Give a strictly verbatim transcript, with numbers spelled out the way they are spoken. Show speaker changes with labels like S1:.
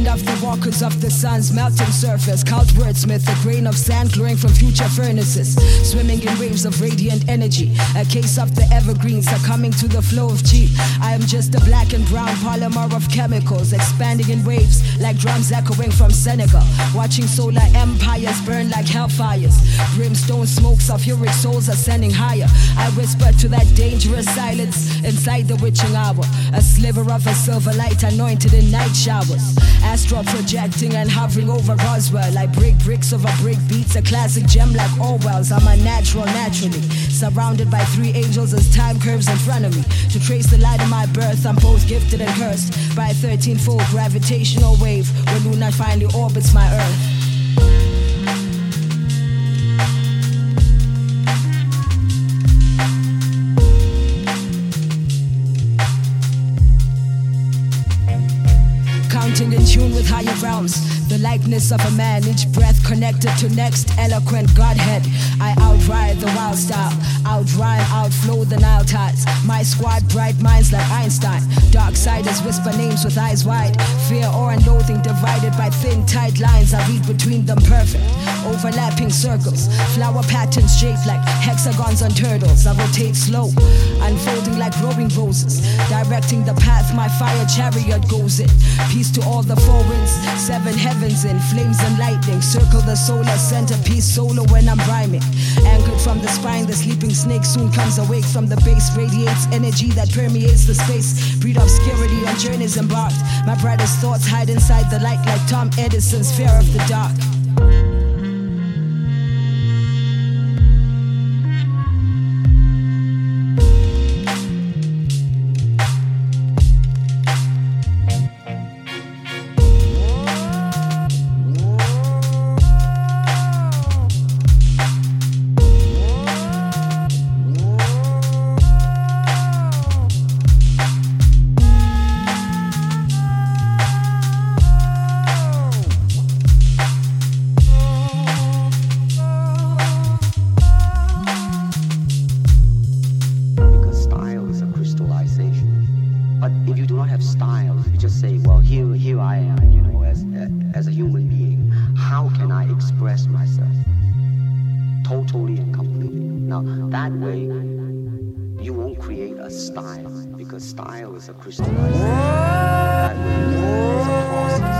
S1: of the walkers of the sun's melting surface. Cult wordsmith, a grain of sand glowing from future furnaces. Swimming in waves of radiant energy. A case of the evergreens succumbing to the flow of chi. I am just a black and brown polymer of chemicals, expanding in waves like drums echoing from Senegal. Watching solar empires burn like hellfires. Brimstone smokes, sulfuric souls ascending higher. I whisper to that dangerous silence inside the witching hour. A sliver of a silver light anointed in night showers. Astral projecting and hovering over Roswell. I break bricks over break beats, a classic gem like Orwell's. I'm a natural naturally, surrounded by three angels as time curves in front of me. To trace the light of my birth, I'm both gifted and cursed by a thirteen-fold gravitational wave when Luna finally orbits my earth. Counting in tune with higher realms, the likeness of a man, each breath connected to next eloquent Godhead. I outride the wild style, outrhyme, outflow the Nile tides. My squad, bright minds like Einstein. Darksiders whisper names with eyes wide. Fear, awe, and loathing divided by thin, tight lines. I read between them perfect, overlapping circles. Flower patterns shaped like hexagons on turtles. I rotate slow, unfolding like glowing roses. Directing the path my fire chariot goes in. Peace to all the four winds, seven heavens in flames and lightning. Circle the solar centerpiece solo when I'm rhyming. Anchored from the spine, the sleeping snake soon comes awake from the base. Radiates energy that permeates the space. Breed obscurity on journeys embarked. My brightest thoughts hide inside the light like Tom Edison's fear of the dark.
S2: Style is a crystallization. That way, it's a process.